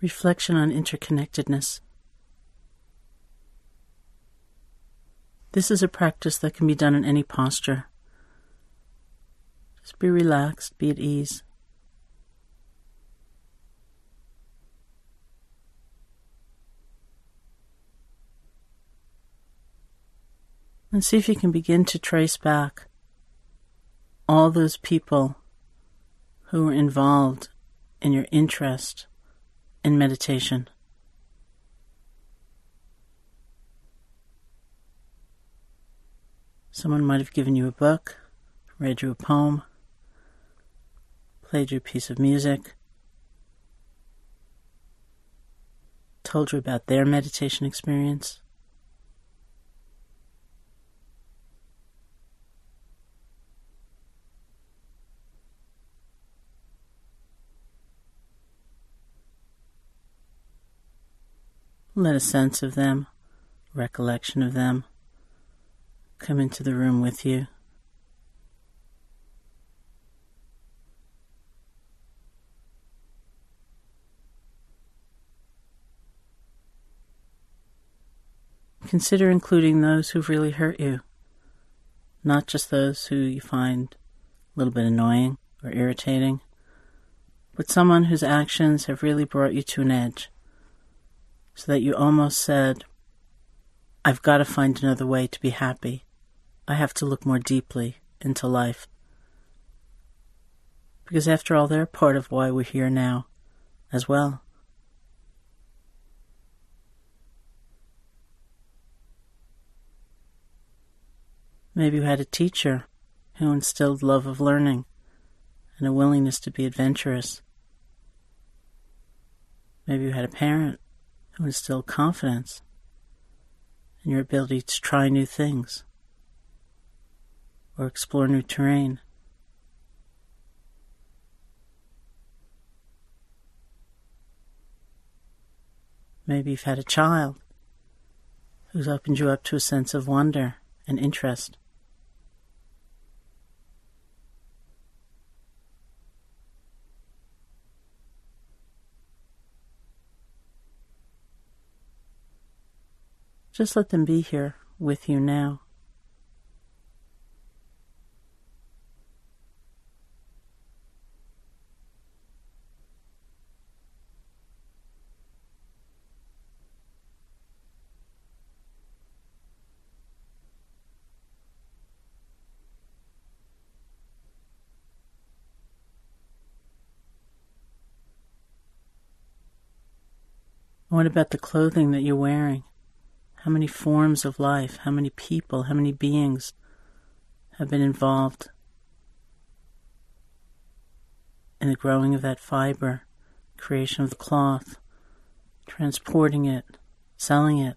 Reflection on interconnectedness. This is a practice that can be done in any posture. Just be relaxed, be at ease. And see if you can begin to trace back all those people who were involved in your interest in meditation. Someone might have given you a book, read you a poem, played you a piece of music, told you about their meditation experience. Let a sense of them, recollection of them, come into the room with you. Consider including those who've really hurt you, not just those who you find a little bit annoying or irritating, but someone whose actions have really brought you to an edge, so that you almost said, I've got to find another way to be happy. I have to look more deeply into life. Because after all, they're part of why we're here now as well. Maybe you had a teacher who instilled love of learning and a willingness to be adventurous. Maybe you had a parent who instilled confidence in your ability to try new things or explore new terrain. Maybe you've had a child who's opened you up to a sense of wonder and interest. Just let them be here with you now. What about the clothing that you're wearing? How many forms of life, how many people, how many beings have been involved in the growing of that fiber, creation of the cloth, transporting it, selling it?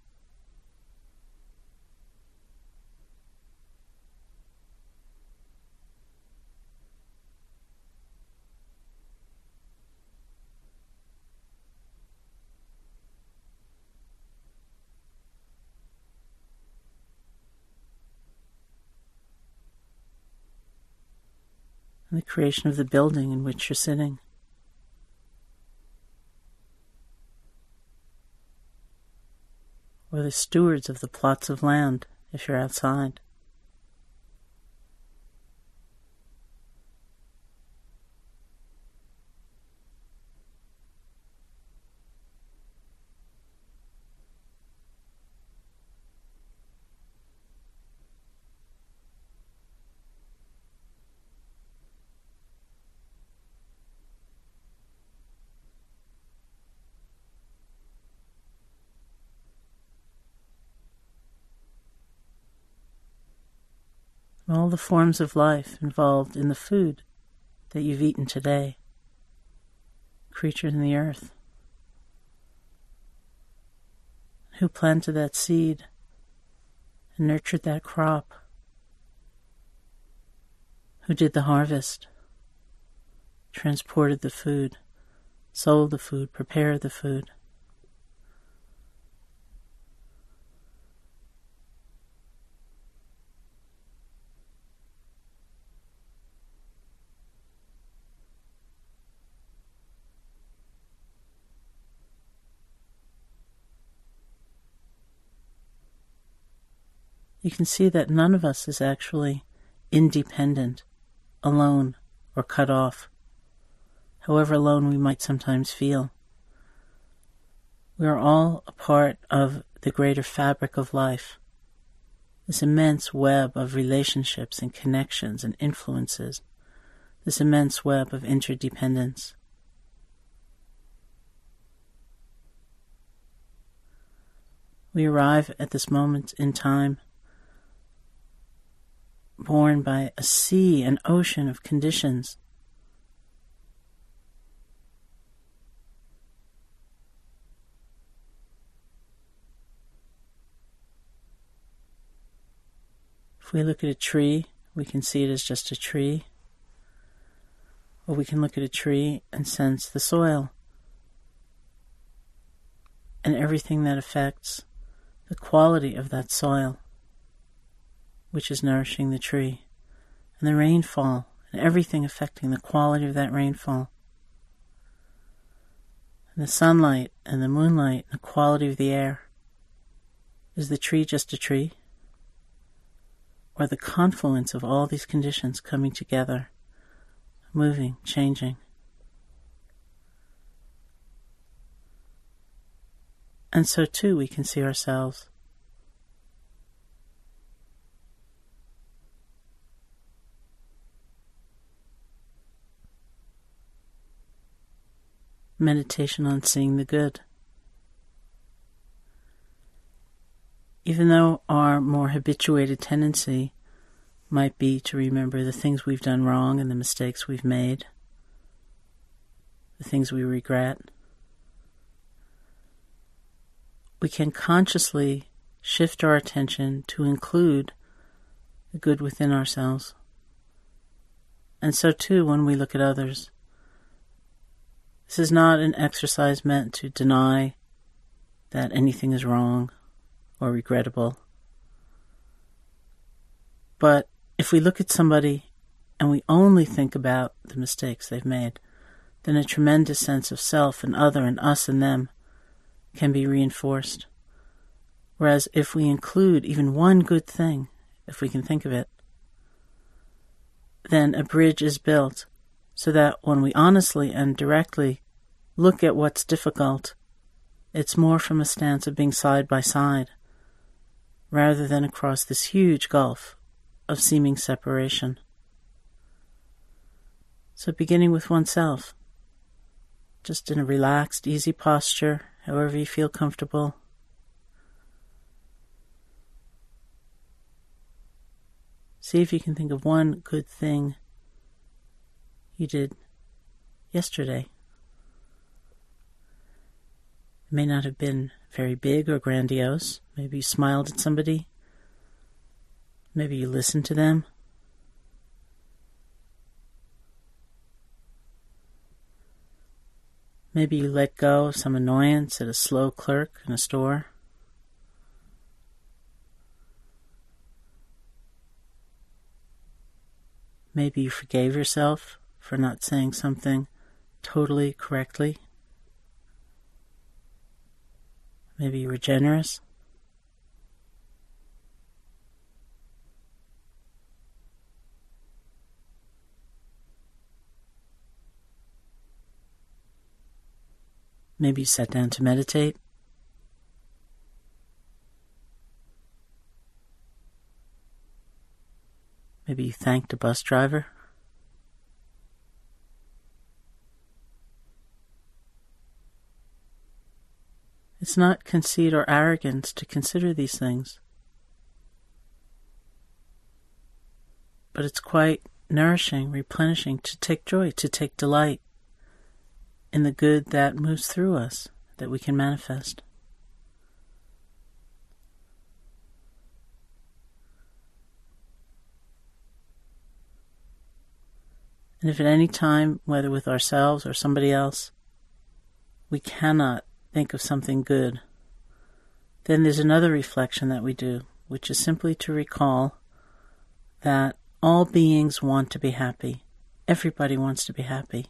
And the creation of the building in which you're sitting. Or the stewards of the plots of land if you're outside. All the forms of life involved in the food that you've eaten today, creatures in the earth. Who planted that seed and nurtured that crop? Who did the harvest, transported the food, sold the food, prepared the food? you can see that none of us is actually independent, alone, or cut off, however alone we might sometimes feel. We are all a part of the greater fabric of life, this immense web of relationships and connections and influences, this immense web of interdependence. We arrive at this moment in time born by a sea and ocean of conditions. If we look at a tree, we can see it as just a tree. Or we can look at a tree and sense the soil and everything that affects the quality of that soil, which is nourishing the tree, and the rainfall, and everything affecting the quality of that rainfall, and the sunlight, and the moonlight, and the quality of the air. Is the tree just a tree? Or the confluence of all these conditions coming together, moving, changing? And so too we can see ourselves. Meditation on seeing the good. Even though our more habituated tendency might be to remember the things we've done wrong and the mistakes we've made, the things we regret, we can consciously shift our attention to include the good within ourselves. And so too when we look at others. This is not an exercise meant to deny that anything is wrong or regrettable. But if we look at somebody and we only think about the mistakes they've made, then a tremendous sense of self and other and us and them can be reinforced. Whereas if we include even one good thing, if we can think of it, then a bridge is built so that when we honestly and directly look at what's difficult, it's more from a stance of being side by side, rather than across this huge gulf of seeming separation. So beginning with oneself, just in a relaxed, easy posture, however you feel comfortable. See if you can think of one good thing you did yesterday. It may not have been very big or grandiose. Maybe you smiled at somebody. Maybe you listened to them. Maybe you let go of some annoyance at a slow clerk in a store. Maybe you forgave yourself for not saying something totally correctly. Maybe you were generous. Maybe you sat down to meditate. Maybe you thanked a bus driver. It's not conceit or arrogance to consider these things, but it's quite nourishing, replenishing, to take joy, to take delight in the good that moves through us, that we can manifest. And if at any time, whether with ourselves or somebody else, we cannot think of something good, then there's another reflection that we do, which is simply to recall that all beings want to be happy. Everybody wants to be happy.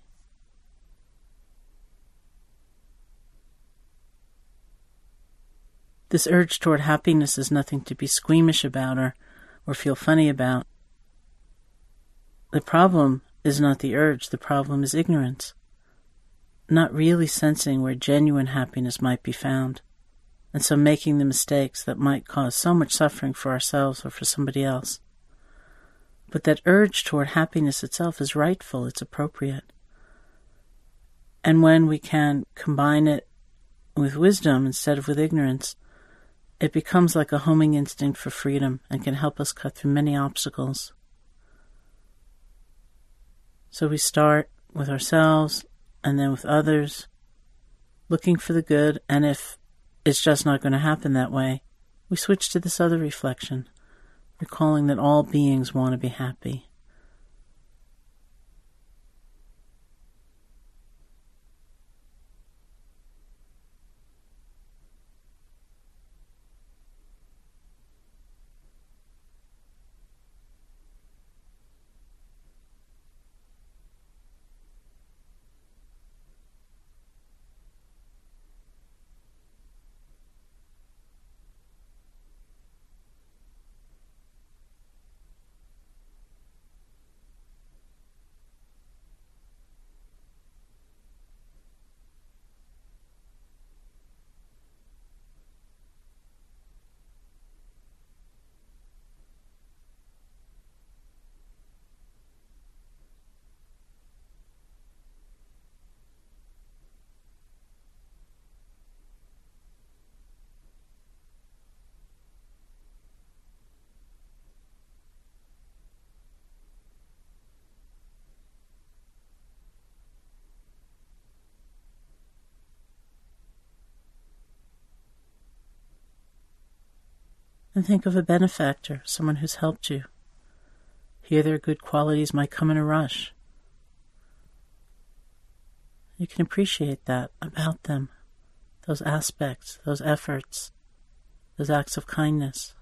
This urge toward happiness is nothing to be squeamish about or feel funny about. The problem is not the urge, the problem is ignorance. Not really sensing where genuine happiness might be found, and so making the mistakes that might cause so much suffering for ourselves or for somebody else. But that urge toward happiness itself is rightful, it's appropriate. And when we can combine it with wisdom instead of with ignorance, it becomes like a homing instinct for freedom and can help us cut through many obstacles. So we start with ourselves and then with others, looking for the good, and if it's just not going to happen that way, we switch to this other reflection, recalling that all beings want to be happy. And think of a benefactor, someone who's helped you. Here their good qualities might come in a rush. You can appreciate that about them, those aspects, those efforts, those acts of kindness.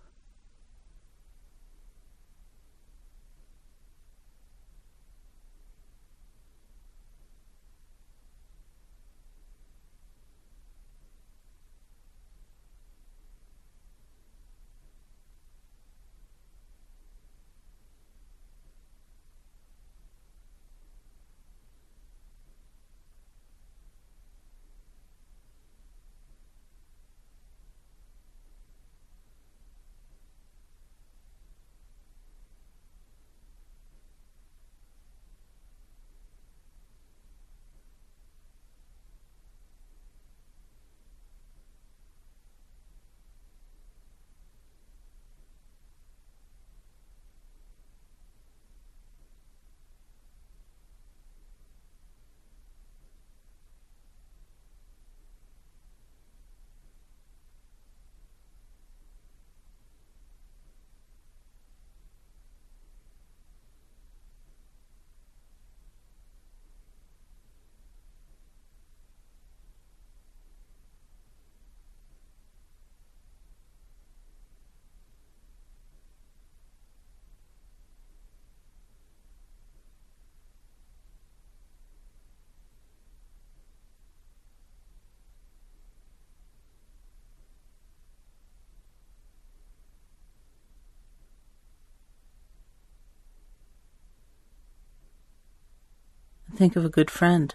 Think of a good friend.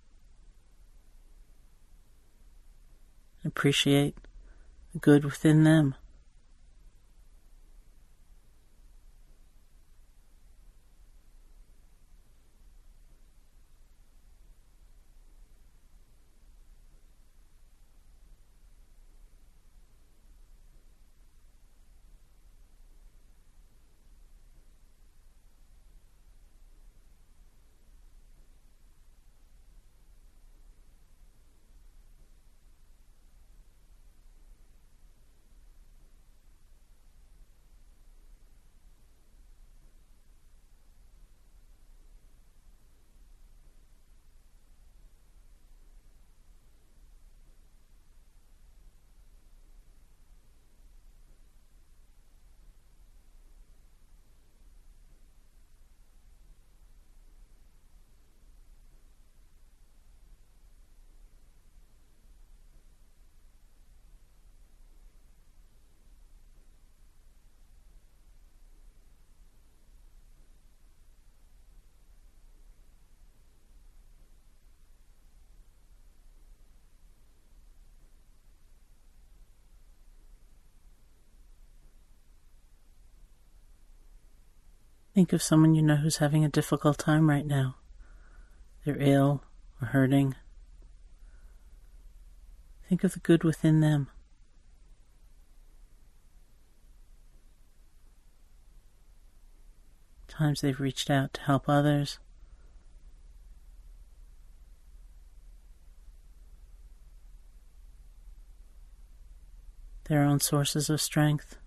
Appreciate the good within them. Think of someone you know who's having a difficult time right now. They're ill or hurting. Think of the good within them. Times they've reached out to help others. Their own sources of strength.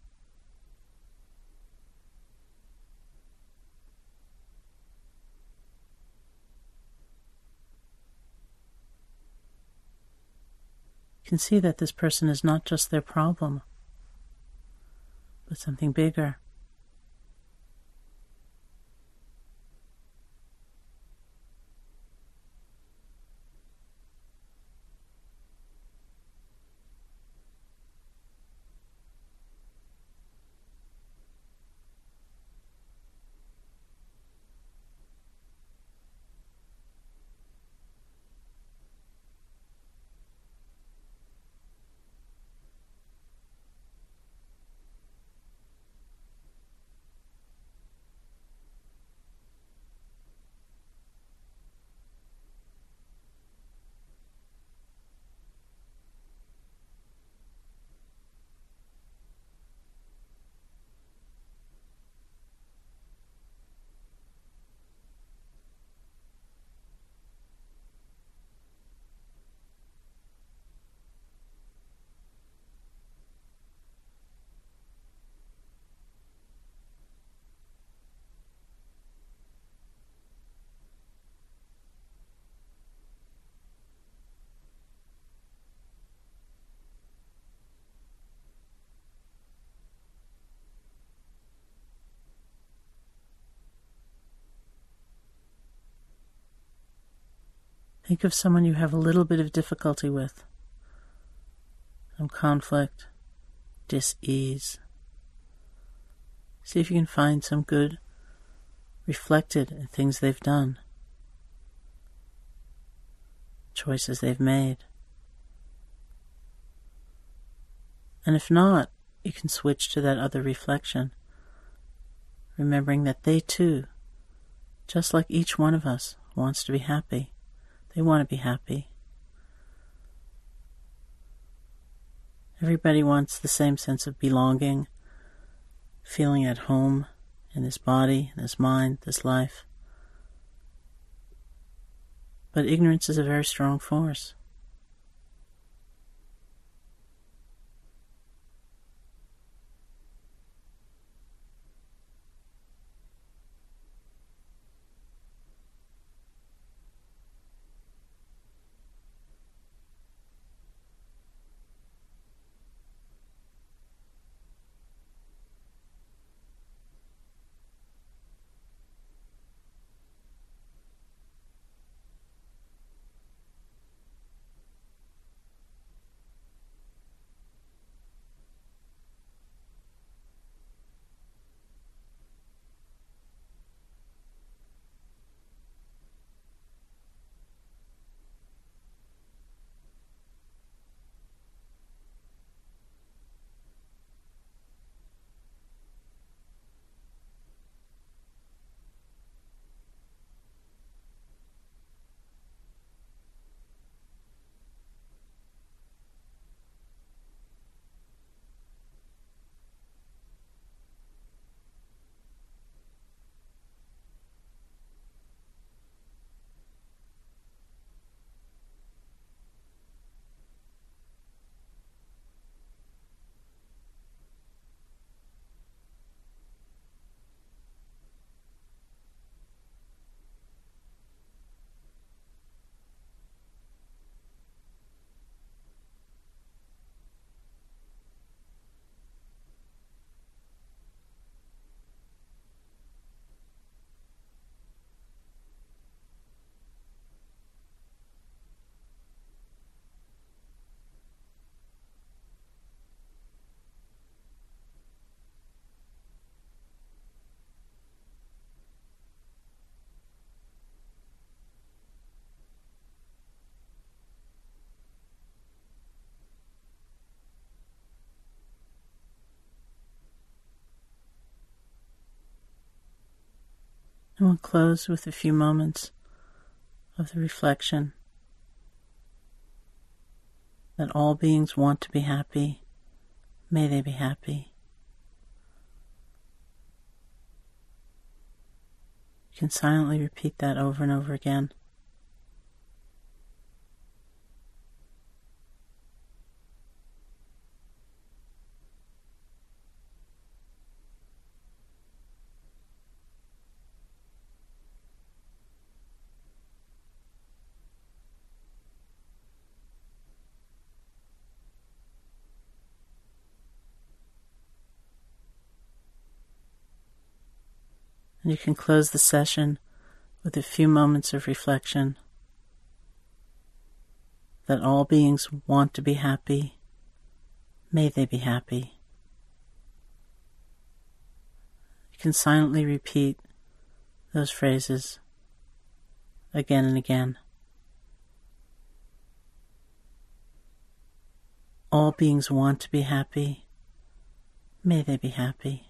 You can see that this person is not just their problem, but something bigger. Think of someone you have a little bit of difficulty with, some conflict, dis-ease. See if you can find some good reflected in things they've done, choices they've made. And if not, you can switch to that other reflection, remembering that they too, just like each one of us, wants to be happy. They want to be happy. Everybody wants the same sense of belonging, feeling at home in this body, in this mind, this life. But ignorance is a very strong force. And we'll close with a few moments of the reflection that all beings want to be happy. May they be happy. You can silently repeat that over and over again. And you can close the session with a few moments of reflection that all beings want to be happy. May they be happy. You can silently repeat those phrases again and again. All beings want to be happy. May they be happy.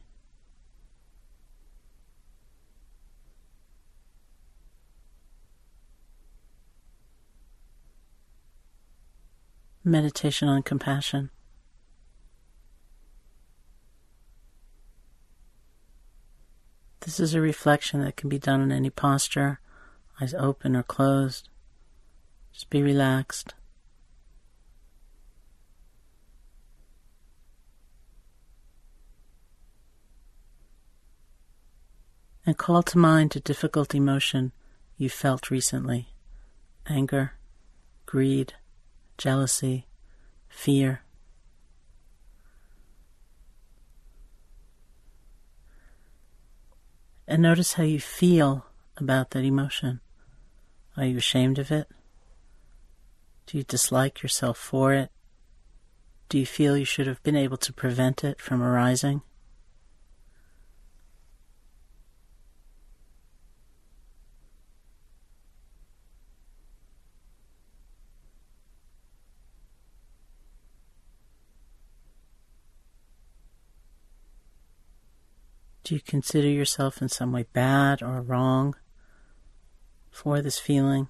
Meditation on compassion. This is a reflection that can be done in any posture, eyes open or closed. Just be relaxed. And call to mind a difficult emotion you felt recently. Anger, greed, jealousy, fear. And notice how you feel about that emotion. Are you ashamed of it? Do you dislike yourself for it? Do you feel you should have been able to prevent it from arising? Do you consider yourself in some way bad or wrong for this feeling?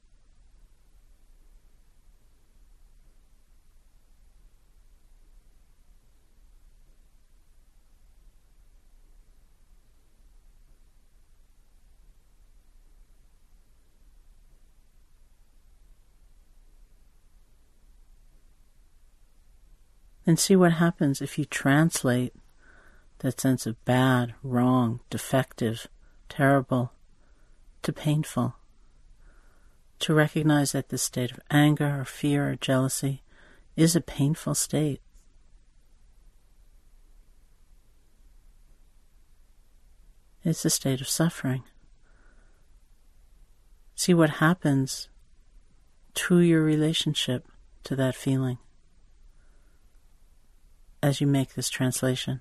And see what happens if you translate that sense of bad, wrong, defective, terrible, to painful. To recognize that this state of anger or fear or jealousy is a painful state. It's a state of suffering. See what happens to your relationship to that feeling as you make this translation.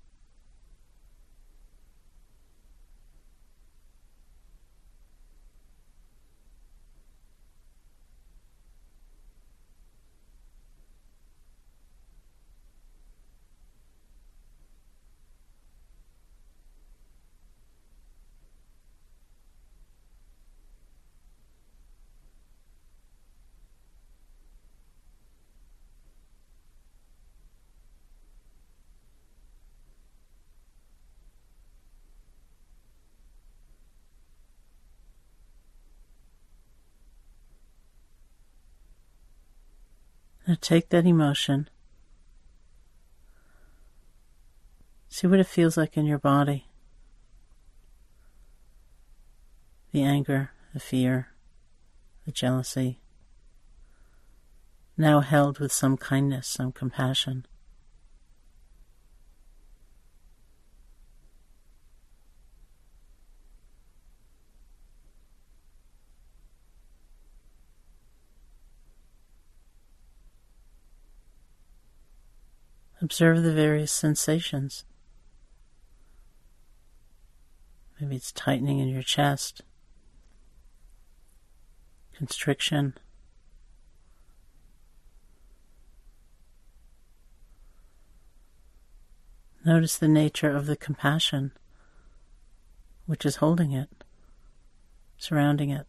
Now take that emotion. See what it feels like in your body. The anger, the fear, the jealousy. Now held with some kindness, some compassion. Observe the various sensations. Maybe it's tightening in your chest, constriction, notice the nature of the compassion which is holding it. surrounding it.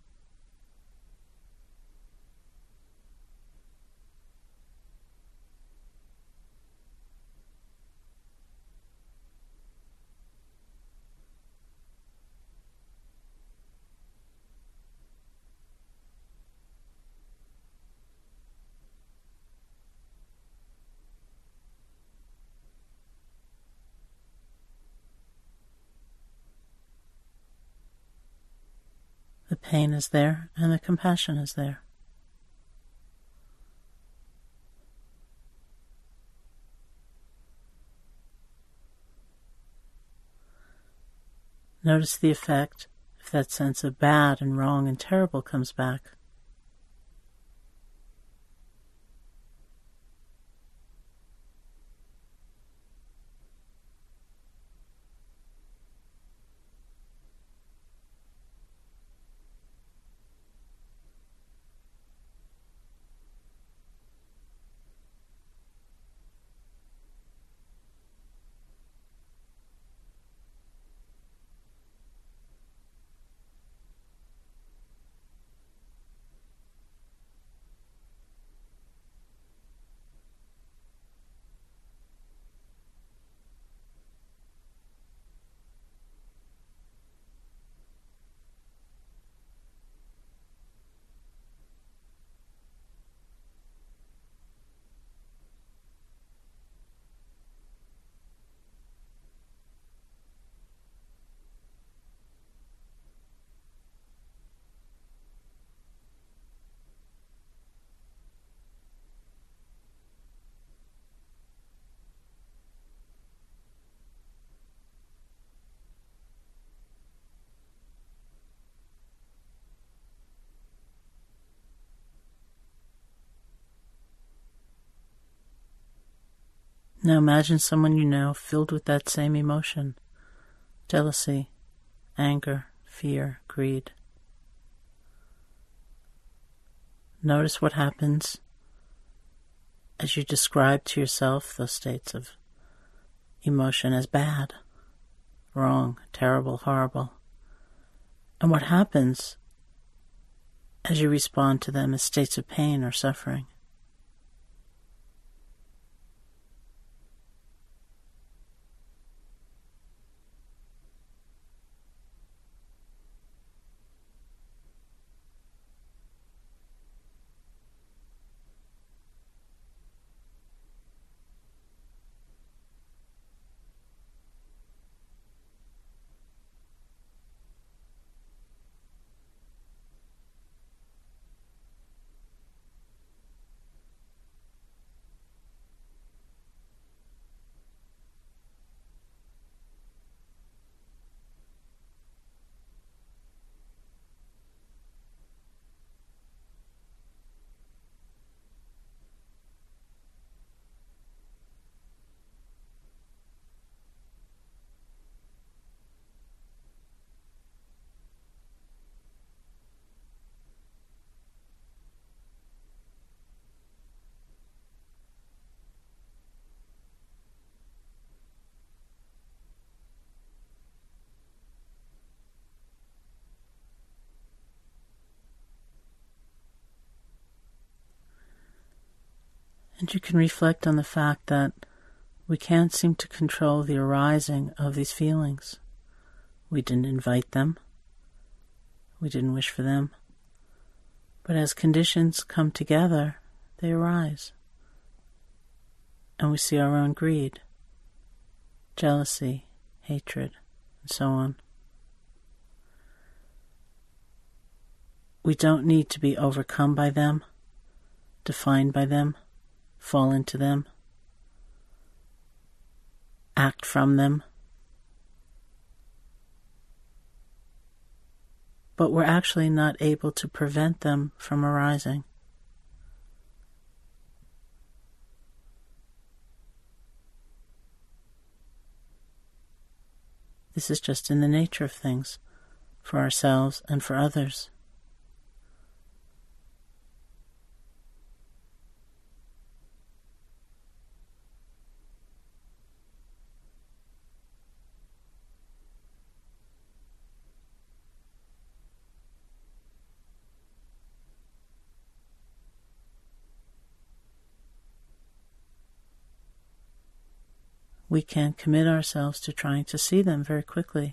The pain is there and the compassion is there. Notice the effect if that sense of bad and wrong and terrible comes back. Now imagine someone you know filled with that same emotion: jealousy, anger, fear, greed. Notice what happens as you describe to yourself those states of emotion as bad, wrong, terrible, horrible. And what happens as you respond to them as states of pain or suffering. And you can reflect on the fact that we can't seem to control the arising of these feelings. We didn't invite them. We didn't wish for them. But as conditions come together, they arise. And we see our own greed, jealousy, hatred, and so on. We don't need to be overcome by them, defined by them, fall into them, act from them. But we're actually not able to prevent them from arising. This is just in the nature of things, for ourselves and for others. we can commit ourselves to trying to see them very quickly,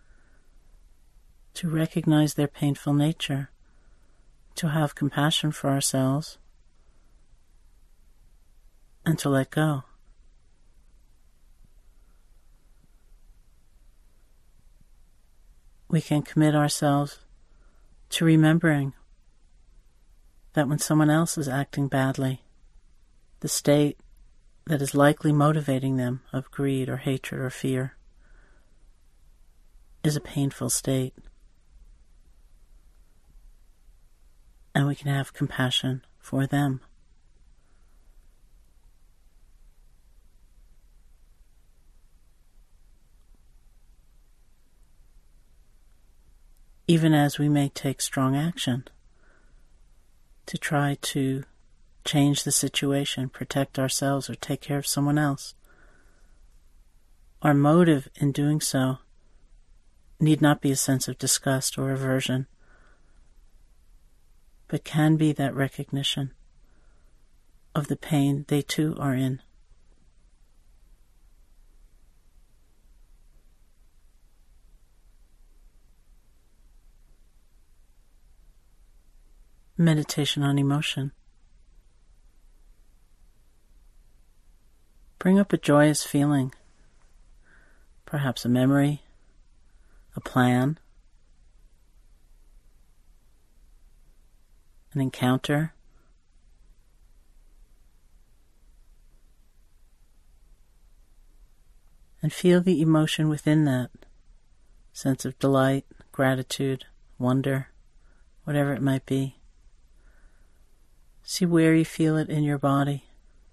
to recognize their painful nature, to have compassion for ourselves, and to let go. We can commit ourselves to remembering that when someone else is acting badly, the state that is likely motivating them of greed or hatred or fear is a painful state. And we can have compassion for them. Even as we may take strong action to try to change the situation, protect ourselves, or take care of someone else, our motive in doing so need not be a sense of disgust or aversion, but can be that recognition of the pain they too are in. Meditation on emotion. Bring up a joyous feeling, perhaps a memory, a plan, an encounter, and feel the emotion within that sense of delight, gratitude, wonder, whatever it might be. See where you feel it in your body.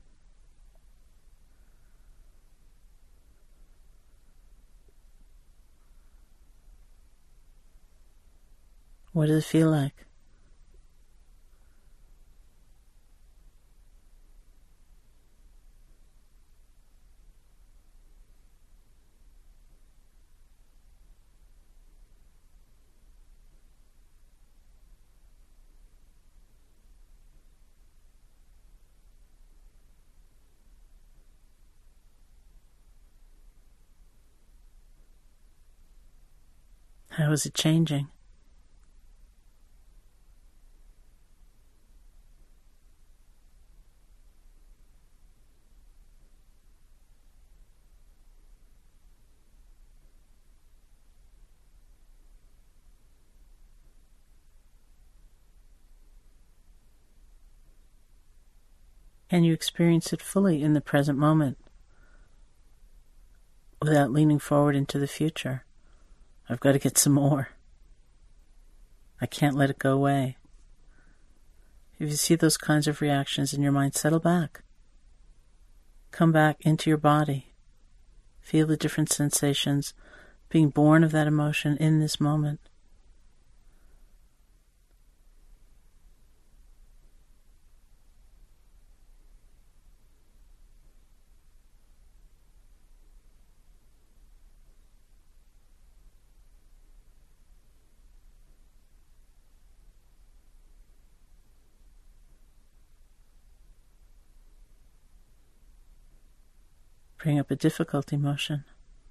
What does it feel like? How is it changing? Can you experience it fully in the present moment without leaning forward into the future? I've got to get some more. I can't let it go away. If you see those kinds of reactions in your mind, settle back. Come back into your body. Feel the different sensations being born of that emotion in this moment. Bring up a difficult emotion.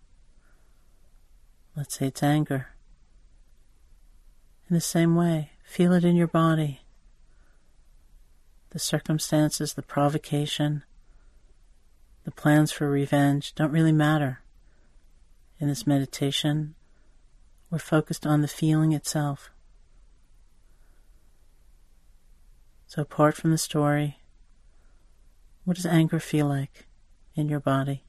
Let's say it's anger. In the same way, feel it in your body. The circumstances, the provocation, the plans for revenge don't really matter. In this meditation, we're focused on the feeling itself. So apart from the story, what does anger feel like in your body?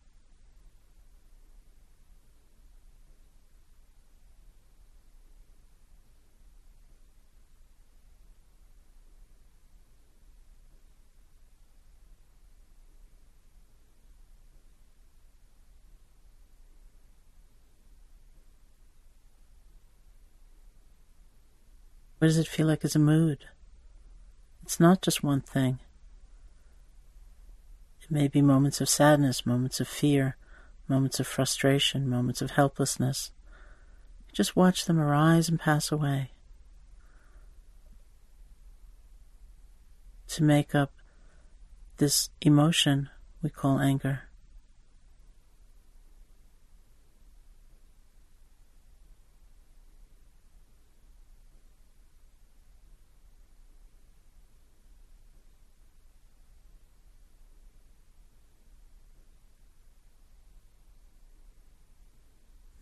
What does it feel like as a mood? It's not just one thing. It may be moments of sadness, moments of fear, moments of frustration, moments of helplessness. Just watch them arise and pass away. To make up this emotion we call anger.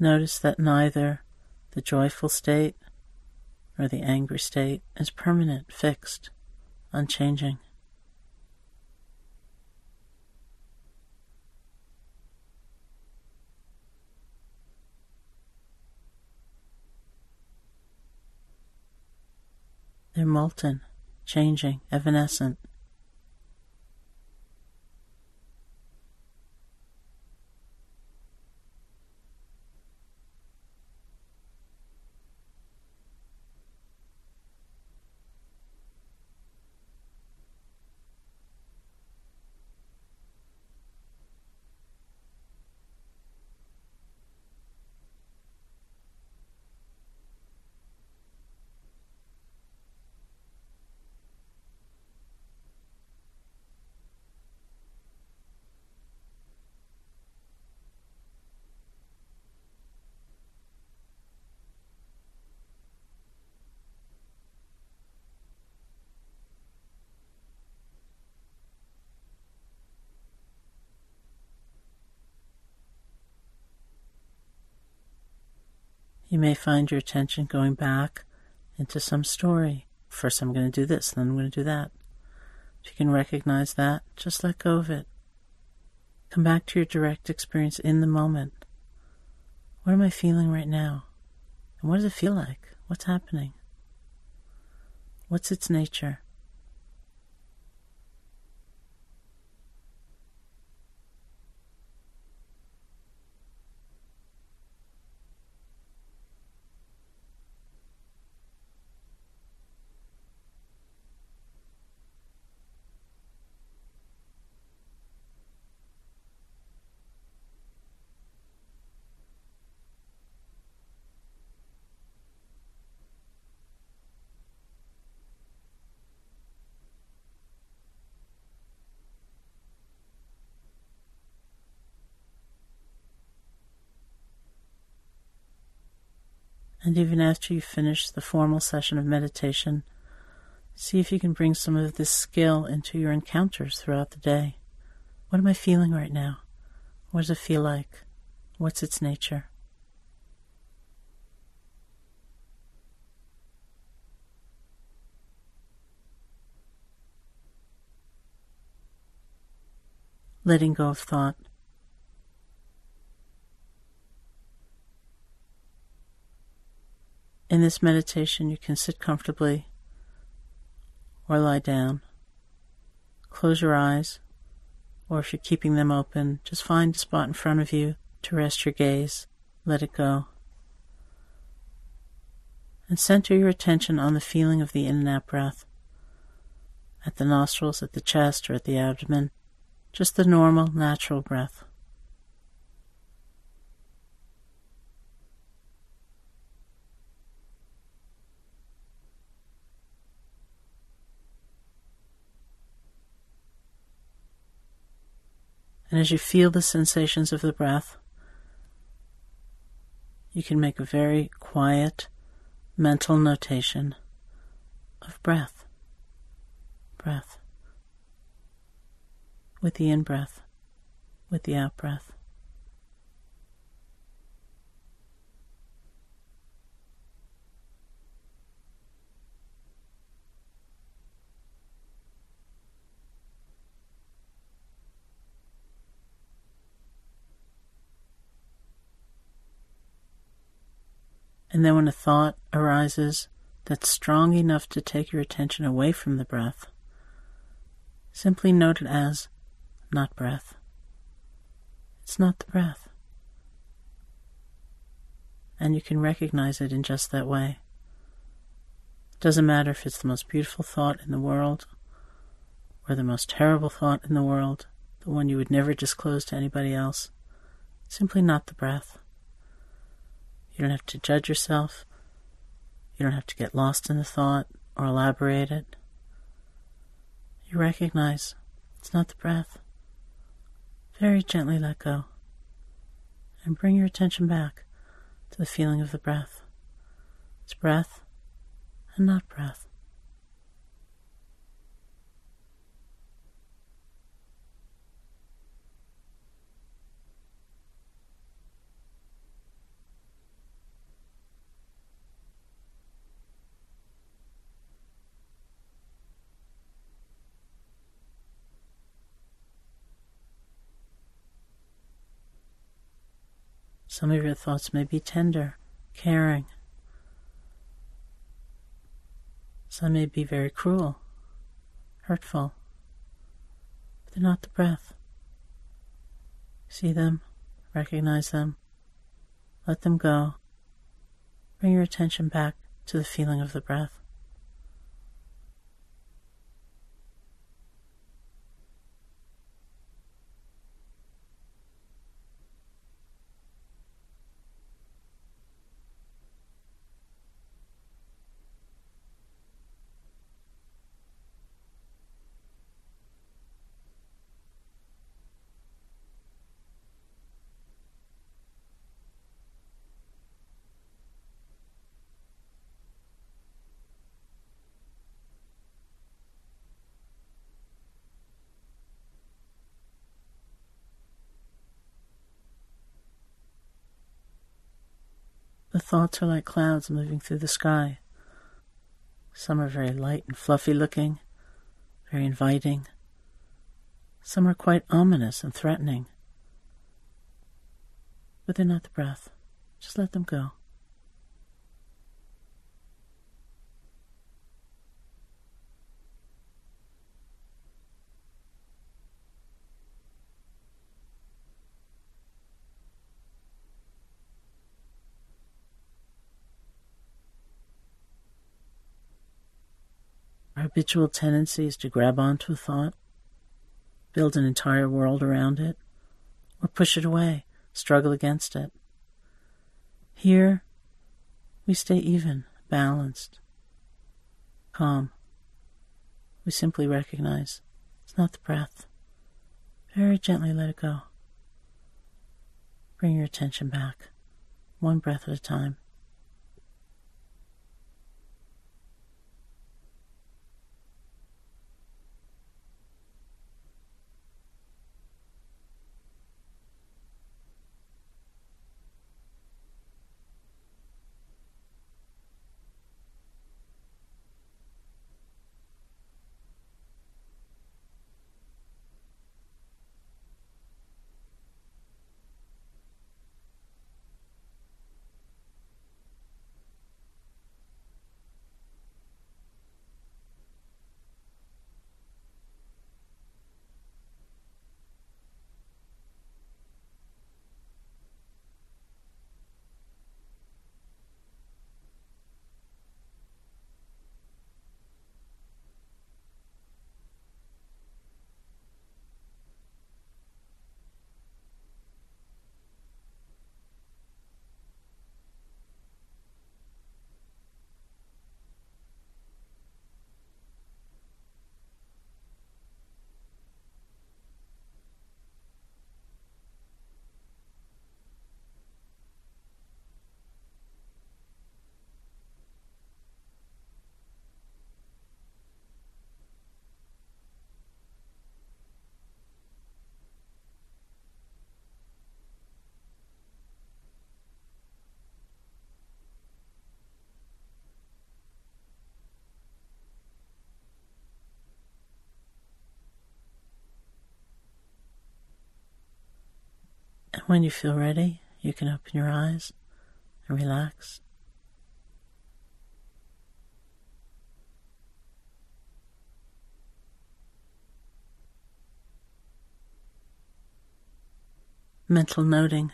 Notice that neither the joyful state nor the angry state is permanent, fixed, unchanging. They're molten, changing, evanescent. You may find your attention going back into some story. First I'm going to do this, then I'm going to do that. If you can recognize that, just let go of it. Come back to your direct experience in the moment. What am I feeling right now? And what does it feel like? What's happening? What's its nature? And even after you finish the formal session of meditation, see if you can bring some of this skill into your encounters throughout the day. What am I feeling right now? What does it feel like? What's its nature? Letting go of thought. In this meditation, you can sit comfortably or lie down. Close your eyes, or if you're keeping them open, just find a spot in front of you to rest your gaze. Let it go. And center your attention on the feeling of the in and out breath. At the nostrils, at the chest, or at the abdomen. Just the normal, natural breath. And as you feel the sensations of the breath, you can make a very quiet mental notation of breath. Breath. With the in-breath, with the out-breath. And then when a thought arises that's strong enough to take your attention away from the breath, simply note it as not breath. It's not the breath. And you can recognize it in just that way. It doesn't matter if it's the most beautiful thought in the world or the most terrible thought in the world, the one you would never disclose to anybody else. Simply not the breath. You don't have to judge yourself. You don't have to get lost in the thought or elaborate it. You recognize it's not the breath. Very gently let go. And bring your attention back to the feeling of the breath. It's breath and not breath. Some of your thoughts may be tender, caring. Some may be very cruel, hurtful. But they're not the breath. See them, recognize them, let them go. Bring your attention back to the feeling of the breath. The thoughts are like clouds moving through the sky. Some are very light and fluffy looking, very inviting. Some are quite ominous and threatening. But they're not the breath. Just let them go. Our habitual tendency is to grab onto a thought, build an entire world around it, or push it away, struggle against it. Here, we stay even, balanced, calm. We simply recognize it's not the breath. Very gently let it go. Bring your attention back, one breath at a time. And when you feel ready, you can open your eyes and relax. Mental noting.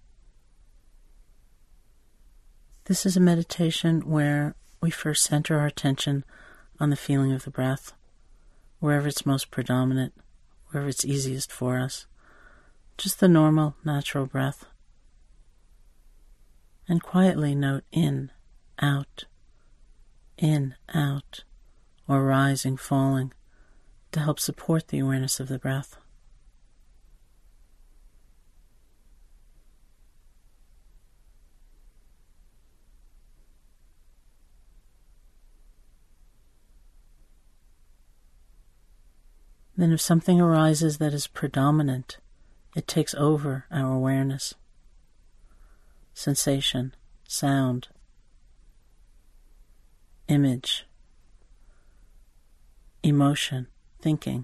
This is a meditation where we first center our attention on the feeling of the breath, wherever it's most predominant, wherever it's easiest for us. Just the normal, natural breath. And quietly note in, out, or rising, falling, to help support the awareness of the breath. Then if something arises that is predominant, it takes over our awareness. Sensation, sound, image, emotion, thinking.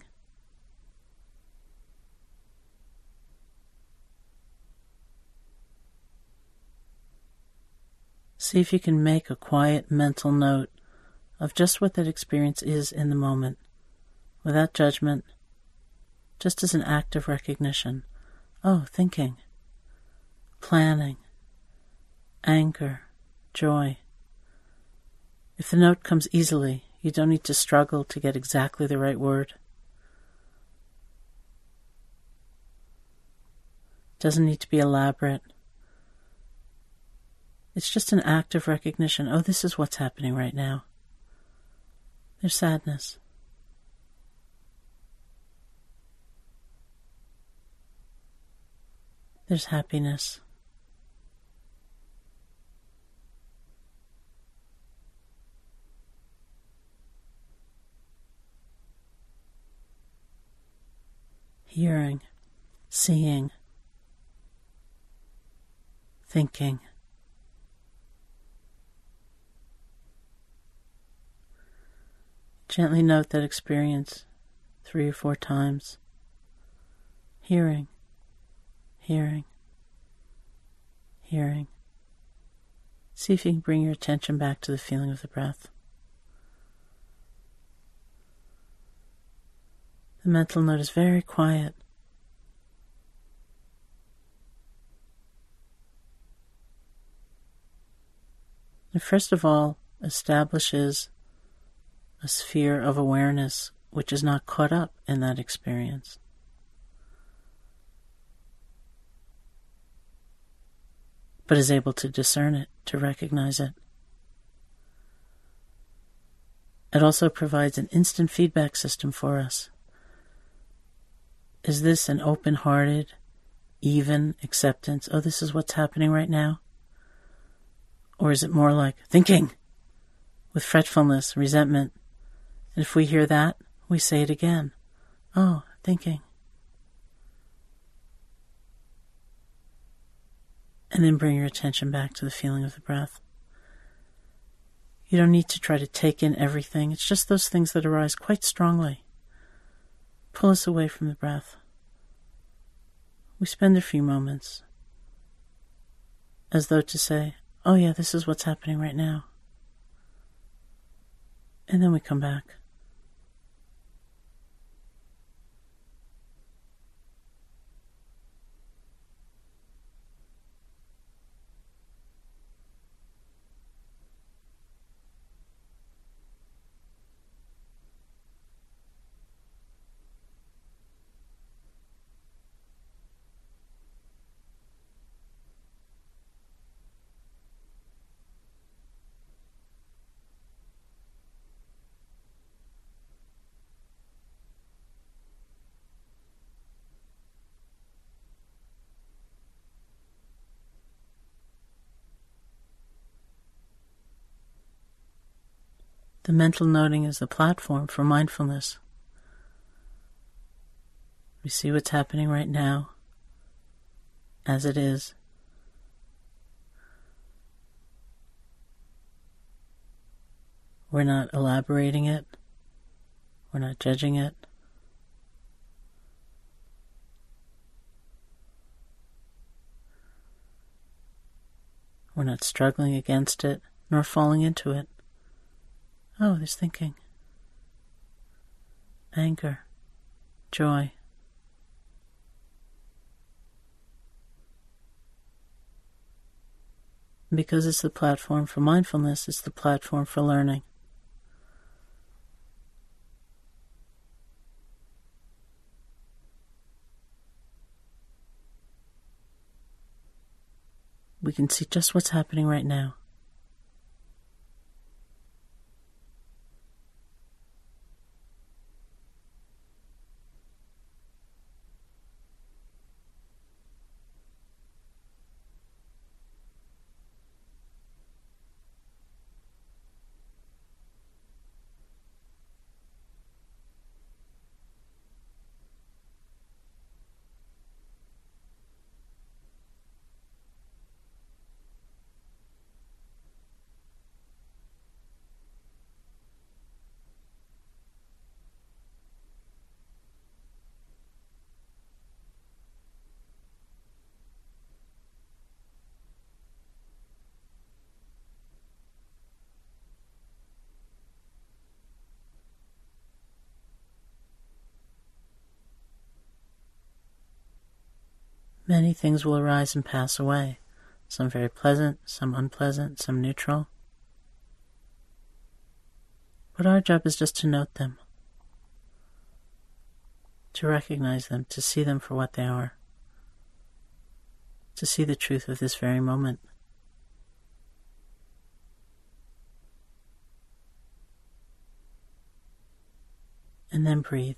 See if you can make a quiet mental note of just what that experience is in the moment, without judgment, just as an act of recognition. Oh, thinking, planning, anger, joy. If the note comes easily, you don't need to struggle to get exactly the right word. It doesn't need to be elaborate. It's just an act of recognition. Oh, this is what's happening right now. There's sadness. There's happiness. Hearing, seeing, thinking. Gently note that experience 3 or 4 times. Hearing, hearing, hearing. See if you can bring your attention back to the feeling of the breath. The mental note is very quiet. It first of all establishes a sphere of awareness which is not caught up in that experience. But is able to discern it, to recognize it. It also provides an instant feedback system for us. Is this an open-hearted, even acceptance? Oh, this is what's happening right now? Or is it more like thinking, with fretfulness, resentment? And if we hear that, we say it again. Oh, thinking. And then bring your attention back to the feeling of the breath. You don't need to try to take in everything. It's just those things that arise quite strongly. Pull us away from the breath. We spend a few moments as though to say, oh yeah, this is what's happening right now. And then we come back. The mental noting is the platform for mindfulness. We see what's happening right now, as it is. We're not elaborating it. We're not judging it. We're not struggling against it, nor falling into it. Oh, there's thinking, anger, joy. And because it's the platform for mindfulness, it's the platform for learning. We can see just what's happening right now. Many things will arise and pass away, some very pleasant, some unpleasant, some neutral. But our job is just to note them, to recognize them, to see them for what they are, to see the truth of this very moment. And then breathe.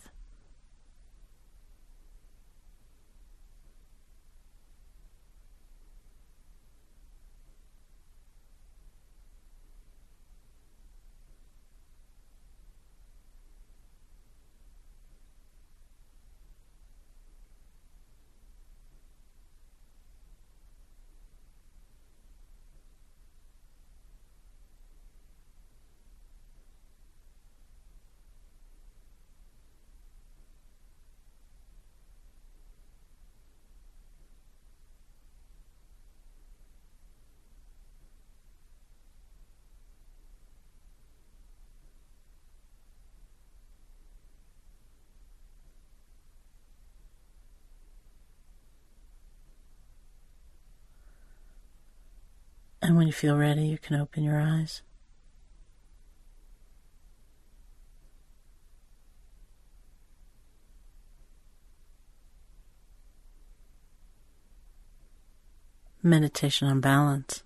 And when you feel ready, you can open your eyes. Meditation on balance.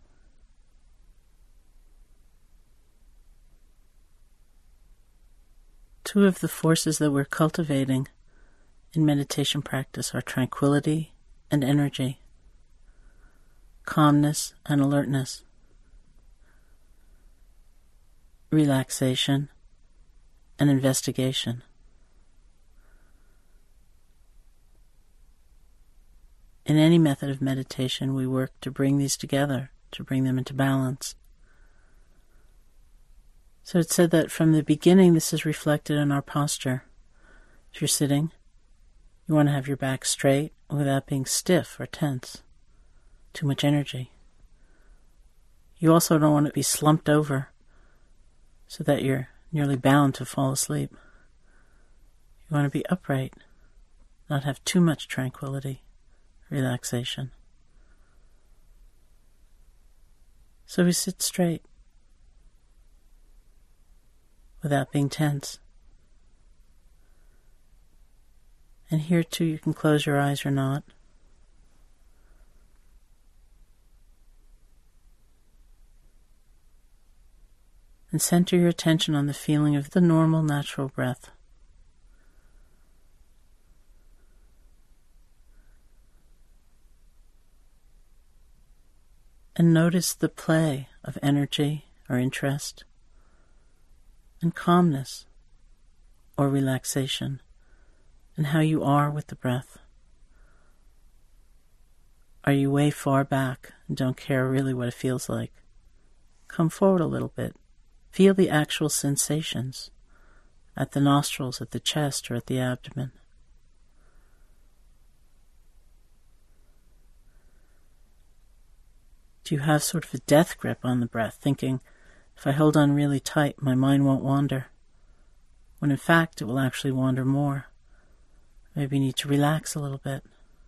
Two of the forces that we're cultivating in meditation practice are tranquility and energy, calmness and alertness, relaxation and investigation. In any method of meditation, we work to bring these together, to bring them into balance. So it's said that from the beginning, this is reflected in our posture. If you're sitting, you want to have your back straight without being stiff or tense. Too much energy. You also don't want to be slumped over so that you're nearly bound to fall asleep. You want to be upright, not have too much tranquility, relaxation. So we sit straight without being tense. And here too you can close your eyes or not. And center your attention on the feeling of the normal, natural breath. And notice the play of energy or interest and calmness or relaxation and how you are with the breath. Are you way far back and don't care really what it feels like? Come forward a little bit. Feel the actual sensations at the nostrils, at the chest, or at the abdomen. Do you have sort of a death grip on the breath, thinking, if I hold on really tight, my mind won't wander, when in fact it will actually wander more? Maybe you need to relax a little bit.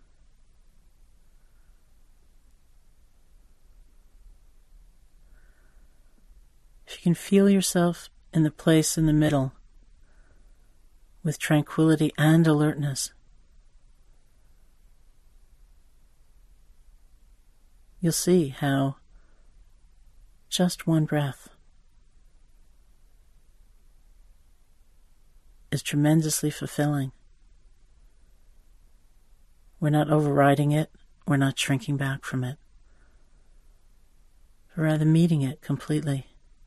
If you can feel yourself in the place in the middle, with tranquility and alertness, you'll see how just one breath is tremendously fulfilling. We're not overriding it, we're not shrinking back from it, but rather meeting it completely.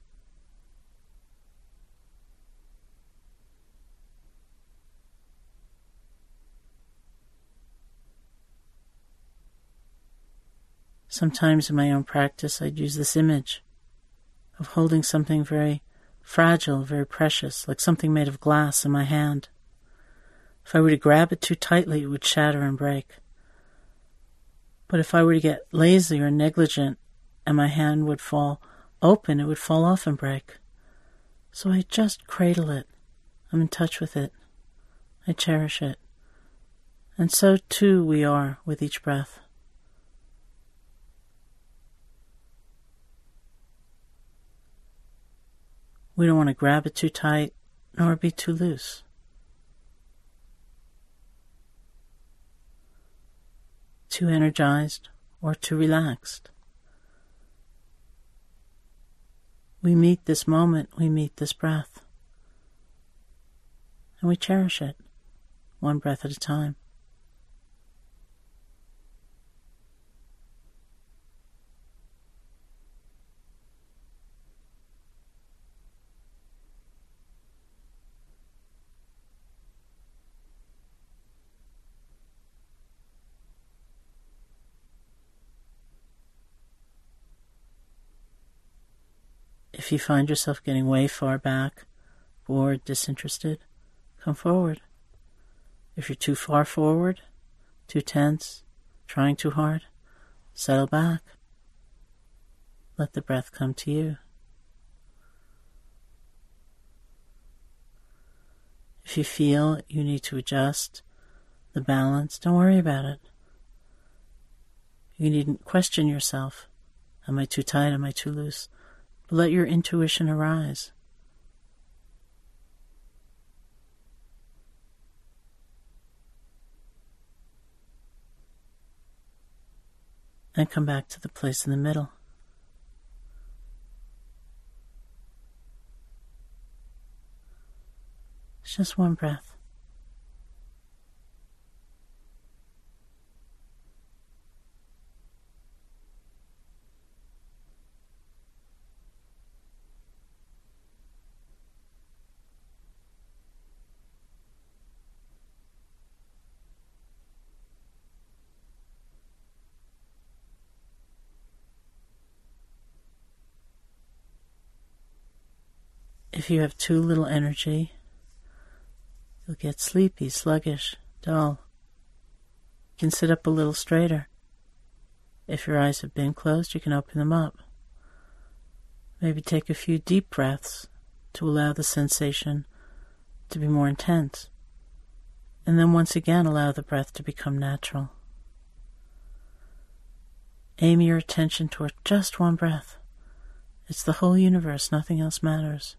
Sometimes in my own practice, I'd use this image of holding something very fragile, very precious, like something made of glass in my hand. If I were to grab it too tightly, it would shatter and break. But if I were to get lazy or negligent and my hand would fall open, it would fall off and break. So I just cradle it. I'm in touch with it. I cherish it. And so too we are with each breath. We don't want to grab it too tight, nor be too loose. Too energized or too relaxed. We meet this moment, we meet this breath, and we cherish it, one breath at a time. If you find yourself getting way far back, bored, disinterested, come forward. If you're too far forward, too tense, trying too hard, settle back. Let the breath come to you. If you feel you need to adjust the balance, don't worry about it. You needn't question yourself. Am I too tight? Am I too loose? But let your intuition arise. And come back to the place in the middle. It's just one breath. If you have too little energy, you'll get sleepy, sluggish, dull. You can sit up a little straighter. If your eyes have been closed, you can open them up. Maybe take a few deep breaths to allow the sensation to be more intense. And then once again, allow the breath to become natural. Aim your attention toward just one breath. It's the whole universe, nothing else matters.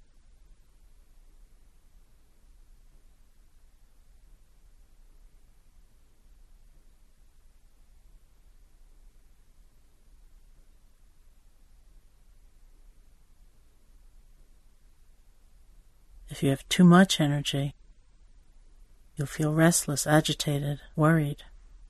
If you have too much energy, you'll feel restless, agitated, worried.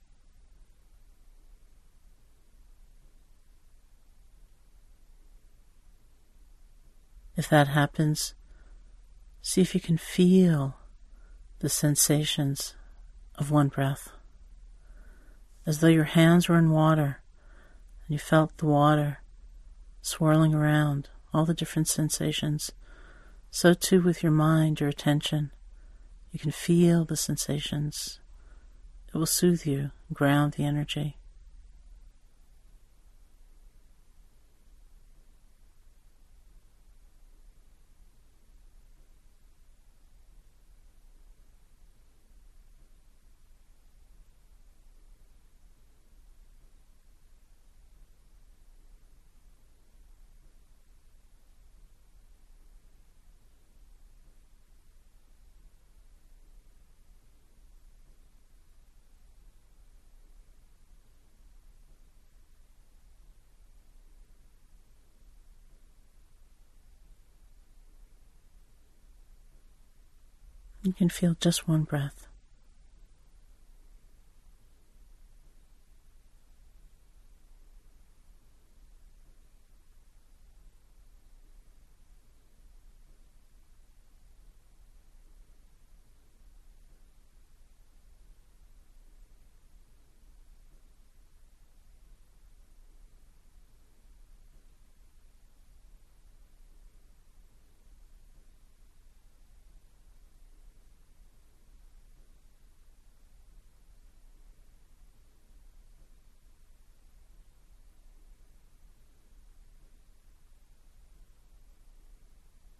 If that happens, see if you can feel the sensations of one breath, as though your hands were in water and you felt the water swirling around, all the different sensations. So too with your mind, your attention. You can feel the sensations. It will soothe you, ground the energy. You can feel just one breath.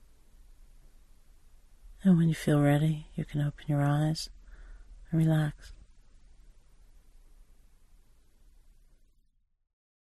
And when you feel ready, you can open your eyes and relax.